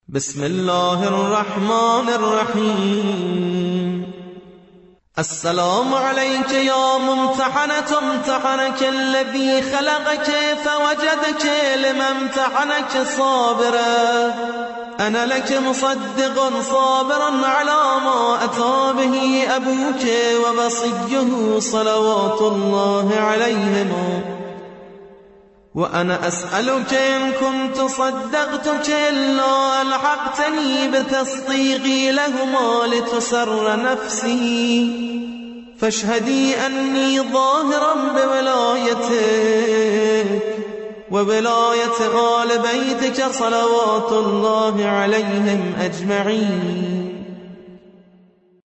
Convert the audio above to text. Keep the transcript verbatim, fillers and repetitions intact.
بسم الله الرحمن الرحيم. السلام عليك يا ممتحنة، امتحنك الذي خلقك فوجدك لما امتحنك صابرا. أنا لك مصدق صابرا على ما أتى به أبوك ووصيه صلوات الله عليهما، وأنا أسألك إن كنت صدقتك إلا ألحقتني بتصديقي لهما لتسر نفسي، فاشهدي أني ظاهرا بولايتك وولاية آل بيتك صلوات الله عليهم أجمعين.